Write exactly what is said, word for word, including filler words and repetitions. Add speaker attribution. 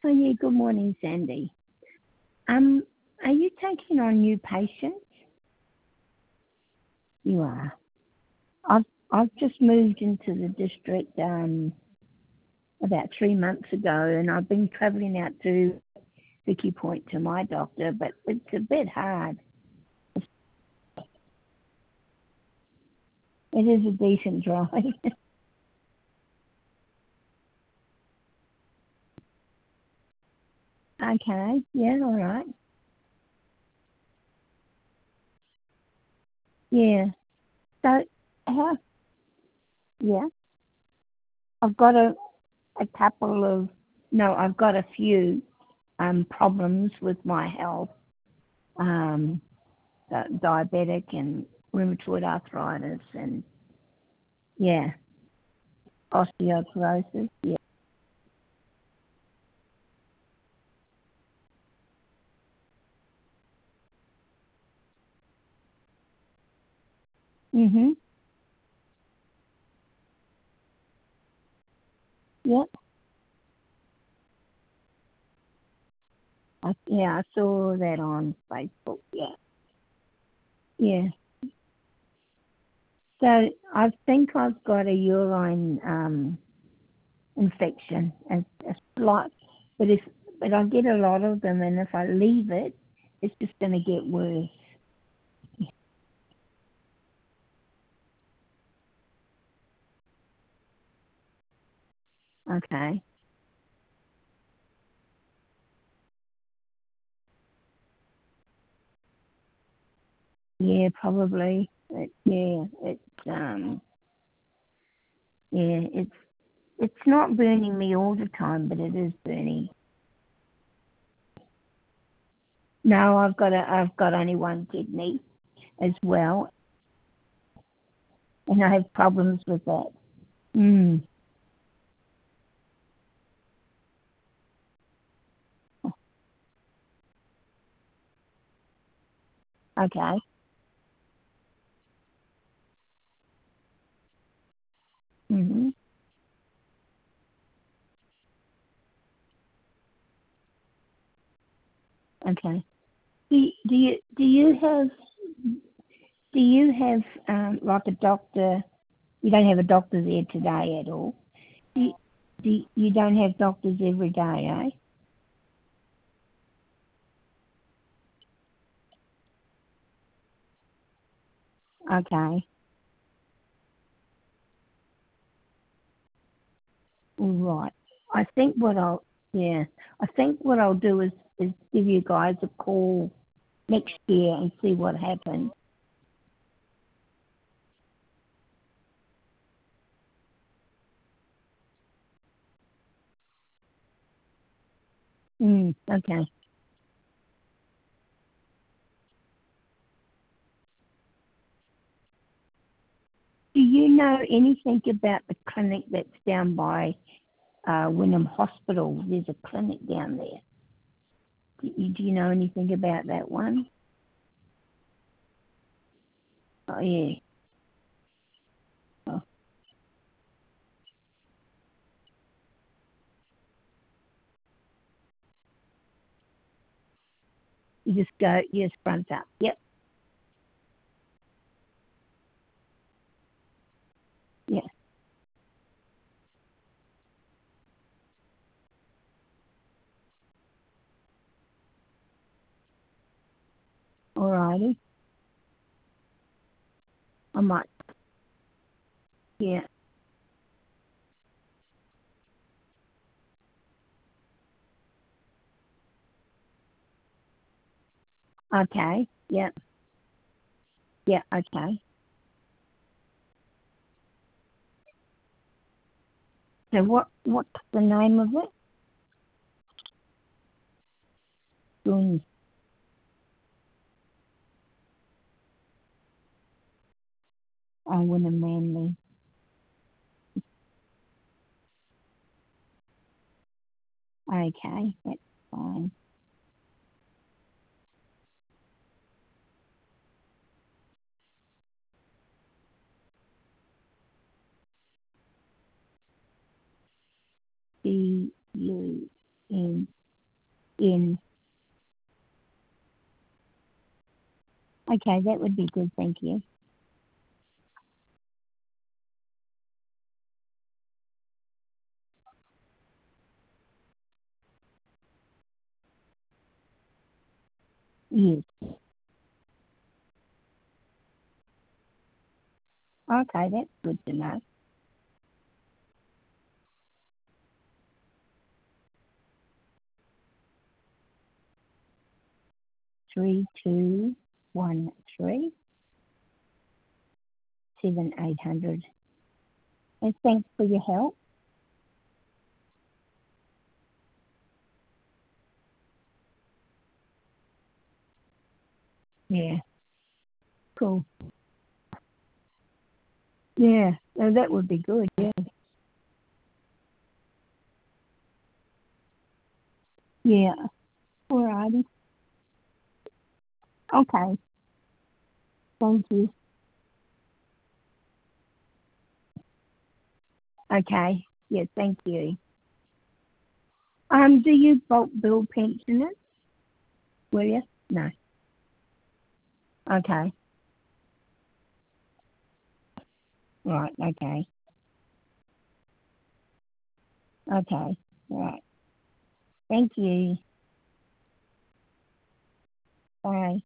Speaker 1: Oh, yeah, good morning, Sandy. Um, are you taking on new patients? You are. I've I've just moved into the district um about three months ago, and I've been travelling out to Vicky Point to my doctor, but it's a bit hard. It is a decent drive. Okay, yeah, all right. Yeah. So how? Yeah, I've got a a couple of no, I've got a few um problems with my health. Um, uh, diabetic and rheumatoid arthritis and yeah, osteoporosis. Yeah. Mhm. Yep. I, yeah, I saw that on Facebook. Yeah. Yeah. So I think I've got a urine um, infection, a, a slight, but if but I get a lot of them, and if I leave it, it's just going to get worse. Okay. Yeah, probably. It, yeah, it's um, yeah, it's it's not burning me all the time, but it is burning. No, I've got a, I've got only one kidney as well, and I have problems with that. Mm. Okay. Mhm. Okay. Do, do you do you have do you have um, like a doctor? You don't have a doctor there today at all. Do you, do you, you don't have doctors every day, eh? Okay. All right. I think what I'll yeah. I think what I'll do is is give you guys a call next year and see what happens. Mm, okay. Do you know anything about the clinic that's down by uh, Wynnum Hospital? There's a clinic down there. Do you, do you know anything about that one? Oh, yeah. Oh, you just go, yes, front up. Yep. Yeah. All righty. I might. Yeah. Okay. Yeah. Yeah. Okay. So what? What's the name of it? Gun. Oh, Wynnum Manly. Okay. That's fine. B U N in. Okay, that would be good, thank you. Yes. Okay, that's good to know. Three two one three seven eight hundred. And thanks for your help. Yeah, cool. Yeah, no, that would be good. Yeah. Yeah. Alrighty. Okay. Thank you. Okay. Yeah, thank you. Um, do you bulk bill pensioners? Will you? No. Okay. Right. Okay. Okay. Right. Thank you. Bye.